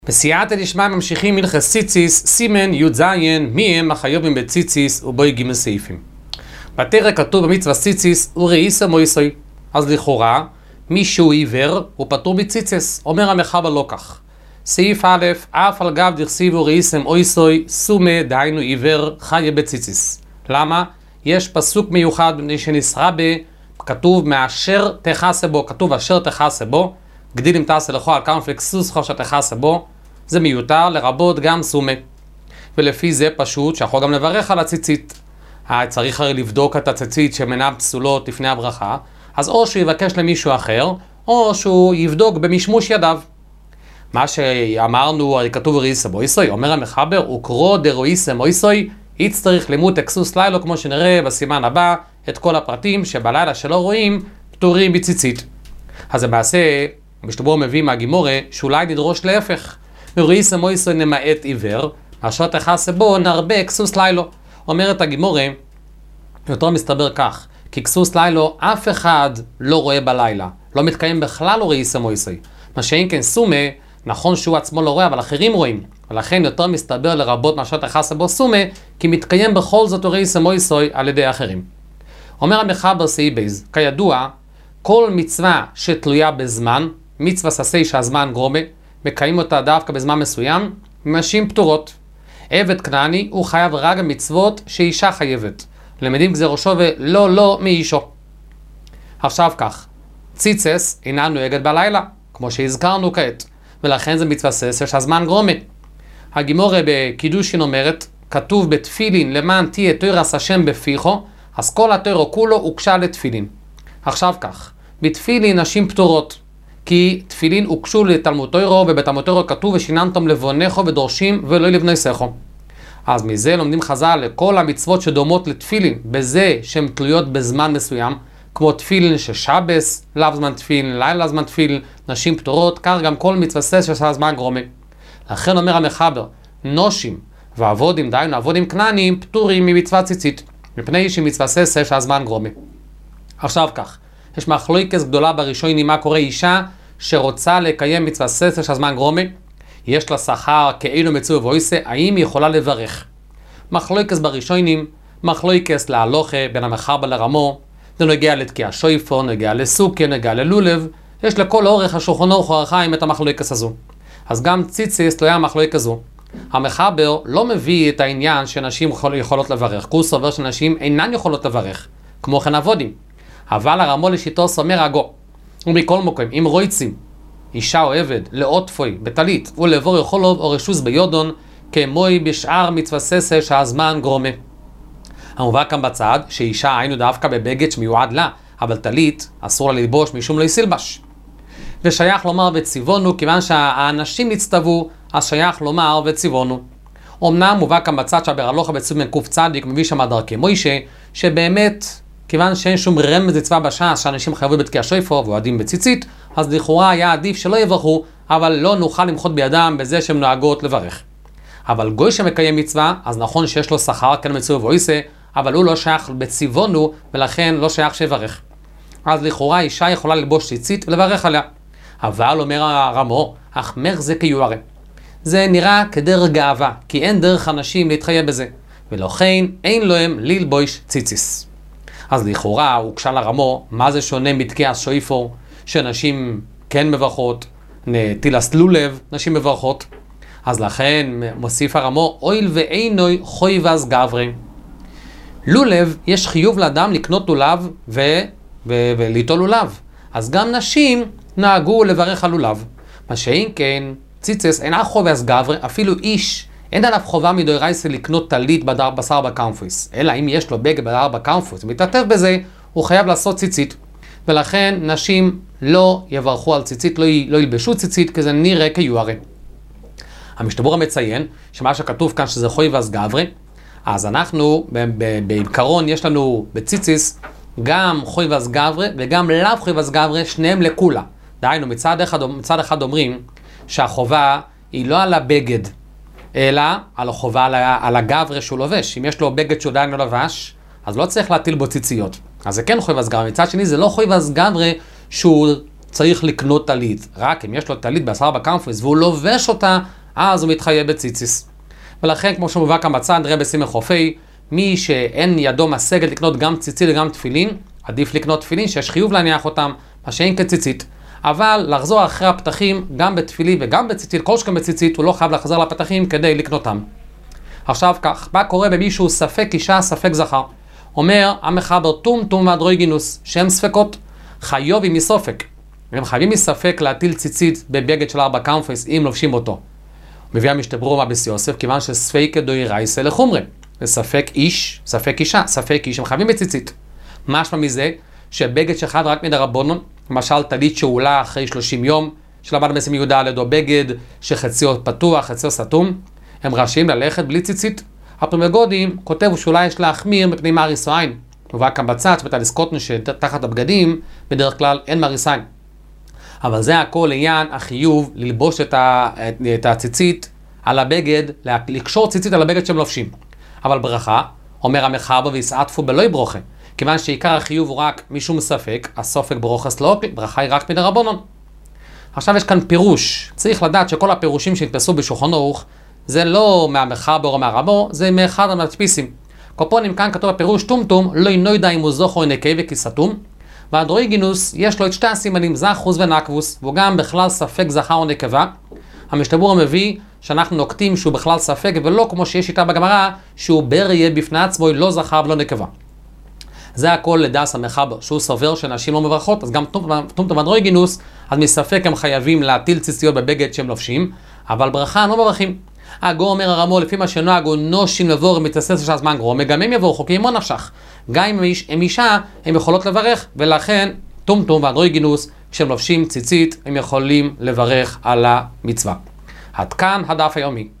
בסייעתא דשמיא ממשיכים הלכות ציציס, סימן י"ז, מי הם החייבים בציציס ובוי ג' סעיפים. בפרק כתוב במצוות ציציס וראיסא מויסוי. אז לכאורה, מי שהוא עיוור הוא פטור מציציס. אומר המחבר לא כך. סעיף א', אף על גב דכסיבו ראיסא מויסוי, סומא דהיינו עיוור חיה בציציס. למה? יש פסוק מיוחד שנסרה כתוב מאשר תכסה בו, כתוב אשר תכסה בו, גדיל אם תעשה לכו על כמה פלקסוס חושב שתכסה בו, זה מיותר לרבות גם סומה. ולפי זה פשוט שיכול גם לברך על הציצית. צריך הרי לבדוק את הציצית שמנה פסולות לפני הברכה, אז או שהוא יבקש למישהו אחר, או שהוא יבדוק במשמוש ידיו. מה שאמרנו, הרי כתוב ראיסא מויסוי, אומר המחבר, וקרוא דראיסא מויסוי, יצטרך לימוד טקסוס לילו, כמו שנראה בסימן הבא, את כל הפרטים שבלילה שלא רואים, פטורים בציצית. אז למעשה, משתברו מביא מהגימורה, שאולי נדרוש להפך. וראיסא מויסוי נמעט עיוור, אשר תכסה בו נרבה כסוס לילו. אומרת הגימורה, יותר מסתבר כך, כי כסוס לילו אף אחד לא רואה בלילה. לא מתקיים בכלל לא ראיסא מויסוי. מה שאין כן סומה, נכון שהוא עצמו לא רואה, אבל אחרים רואים. ולכן יותר מסתבר לרבות מאשר תכסה בו סומה, כי מתקיים בכל זאת ראיסא מויסוי על ידי אחרים. אומר המחבר סעיף בייז, כידוע, כל מצווה שתלויה בזמן, מצווה ססי שהזמן גרומה, מקיים אותה דווקא בזמן מסוים, נשים פטורות. עבד כנעני הוא חייב רק המצוות שאישה חייבת. למדים גזיר ראשו ולא מאישו. עכשיו כך, ציצס אינה נוהגת בלילה, כמו שהזכרנו כעת, ולכן זה מצווה ססי שהזמן גרומה. הגימורה בקידושין אומרת, כתוב בתפילין למען תהיה תוירס השם בפיחו, אז כל התוירו כולו הוקשה לתפילין. עכשיו כך, בתפילין נשים פטורות, כי תפילין הוקשו לתלמוד תורה, ובתלמוד תורה כתוב ושיננתם לבונכו ודורשים ולא לבנסכו. אז מזה לומדים חז"ל לכל המצוות שדומות לתפילין, בזה שהן תלויות בזמן מסוים, כמו תפילין ששבס, לאו זמן תפילין, לילה זמן תפילין, נשים פטורות, כך גם כל מצווה סס שעשה זמן גרומה. לכן אומר המחבר, נושים ועבודים, דהיינו עבודים כנעניים, פטורים ממצוות ציצית, מפני שמצווה סס שהזמן גרומה. עכשיו כך, יש מחלוקת גדולה בראשונים מה קורה אישה שרוצה לקיים מצווה ססר שהזמן גרומה, יש לה שכר כאילו מצווה ואויסה, האם היא יכולה לברך? מחלוקת בראשונים, מחלוקת להלוכה בין המחבר לרמו, זה נוגע לתקיע שויפור, נוגע לסוכר, נוגע ללולב, יש לכל אורך השולחן ערוך אור החיים את המחלוקת הזו. אז גם ציציס תלויה המחלוקת הזו. המחבר לא מביא את העניין שנשים יכולות לברך, הוא סובר שנשים אינן יכולות לברך, כמו כן עבודים. אבל הרמו לשיטוס אומר הגו, ומכל מקום, אם רויצים אישה או עבד לעוטפוי בטלית ולעבור יכולוב או רשוס ביודון כמוי בשאר מצווה ססה שהזמן גרומה. המובא כאן בצד שאישה היינו דווקא בבגד שמיועד לה, אבל טלית אסור לה ללבוש משום לא יסילבש. ושייך לומר וציוונו, כיוון שהאנשים נצטוו, אז שייך לומר וציוונו. אמנם מובא כאן בצד שהברלוכה בציוון קוף צדיק מביא שם דרכי מוישה, שבאמת כיוון שאין שום רמז מצווה בשעה שאנשים חייבו בתקיע שויפור ועודים בציצית, אז לכאורה היה עדיף שלא יברכו, אבל לא נוכל למחות בידם בזה שהם נוהגות לברך. אבל גוי שמקיים מצווה, אז נכון שיש לו שכר כן מצווה ואויסה, אבל הוא לא שייך בציוונו, ולכן לא שייך שיברך. אז לכאורה אישה יכולה ללבוש ציצית ולברך עליה. אבל אומר הרמו, אך מר זה כיוערה. זה נראה כדרך גאווה, כי אין דרך אנשים להתחייב בזה, ולכן אין להם ללבוש ציציס. אז לכאורה הוא קשה לרמו, מה זה שונה מתקיע שויפור, שנשים כן מברכות, נטילת לולב, נשים מברכות. אז לכן מוסיף הרמו, אויל ואינוי חויבס גברי. לולב, יש חיוב לאדם לקנות לולב וליטול לולב. אז גם נשים נהגו לברך על לולב. מה שאין כן, ציצס אינה חויבס גברי, אפילו איש, אין עליו חובה מדאורייתא לקנות טלית בשר בקמפוס, אלא אם יש לו בגד בשר בקמפוס, מתעטף בזה, הוא חייב לעשות ציצית. ולכן נשים לא יברכו על ציצית, לא ילבשו ציצית, כי זה נראה כיוערה. המשתברור מציין שמה שכתוב כאן שזה חויבס גברי, אז אנחנו בעיקרון יש לנו בציציס גם חויבס גברי וגם לאו חויבס גברי, שניהם לכולה. דהיינו, מצד אחד אומרים שהחובה היא לא על הבגד, אלא על החובה על הגברי שהוא לובש. אם יש לו בגד שהוא עדיין לא לבש, אז לא צריך להטיל בו ציציות. אז זה כן חויבס גברי. מצד שני, זה לא חויבס גברי שהוא צריך לקנות טלית. רק אם יש לו טלית בעשרה בקמפוס והוא לובש אותה, אז הוא מתחייב בציציס. ולכן, כמו שמובא כאן בצד, רבי סימן חופי, מי שאין ידו משגת לקנות גם ציצית וגם תפילין, עדיף לקנות תפילין שיש חיוב להניח אותם, מה שאין כציצית. אבל לחזור אחרי הפתחים, גם בתפילין וגם בציצית, כל שכם בציצית, הוא לא חייב לחזור לפתחים כדי לקנותם. עכשיו כך, מה קורה במישהו ספק אישה, ספק זכר? אומר המחבר טומטום והדרויגינוס, שהם ספקות, חיובים מסופק. הם חייבים מספק להטיל ציצית בבגד של 4 קמפוס אם לובשים אותו. מביא המשתברו מה בסיוסף, כיוון שספק דוי רייסה לחומרה. זה ספק איש, ספק אישה, ספק איש, הם חייבים בציצית. משמע מזה שבגד שחד רק מדרבנן, למשל טלית שעולה אחרי 30 יום, שלמד בסם יהודה לדו בגד שחציו פתוח, חציו סתום, הם רשאים ללכת בלי ציצית. הפרמגודים כותב שאולי יש להחמיר מפני מאריס עין. מובא כאן בצד שבתליס קוטן שתחת הבגדים, בדרך כלל אין מאריס עין. אבל זה הכל לעניין החיוב ללבוש את הציצית על הבגד, לקשור ציצית על הבגד שהם לובשים. אבל ברכה, אומר המחבר ויסעטפו בלוי ברוכה, כיוון שעיקר החיוב הוא רק משום ספק, הסופק ברוכס לא, ברכה היא רק מדרבנן. עכשיו יש כאן פירוש, צריך לדעת שכל הפירושים שנתפסו בשולחן ערוך, זה לא מהמחבר או מהרבו, זה מאחד המדפיסים. קופונים כאן כתוב הפירוש טומטום, לא נוידע אם הוא זוכר נקי וכיסתום, והדרויגינוס יש לו את שתי הסימנים, זכוס ונקבוס, והוא גם בכלל ספק זכר או נקבה. המשתבור מביא שאנחנו נוקטים שהוא בכלל ספק, ולא כמו שיש איתה בגמרא, שהוא בריה בפני עצמו, לא זכר ולא נקבה. זה הכל לדס המחבר, שהוא סובר שנשים לא מברכות, אז גם טומטום והדרויגינוס, אז מספק הם חייבים להטיל ציציות בבגד שהם לובשים, אבל ברכה הם לא מברכים. הגו אומר הרמו, לפי מה שנוהג הוא נושים לבוא מתאסס של הזמן גרום, גם הם יבואו חוקים כמו נפשך. גם אם הם אישה, הם יכולות לברך, ולכן טומטום והדרויגינוס, כשהם לובשים ציצית, הם יכולים לברך על המצווה. עד כאן הדף היומי.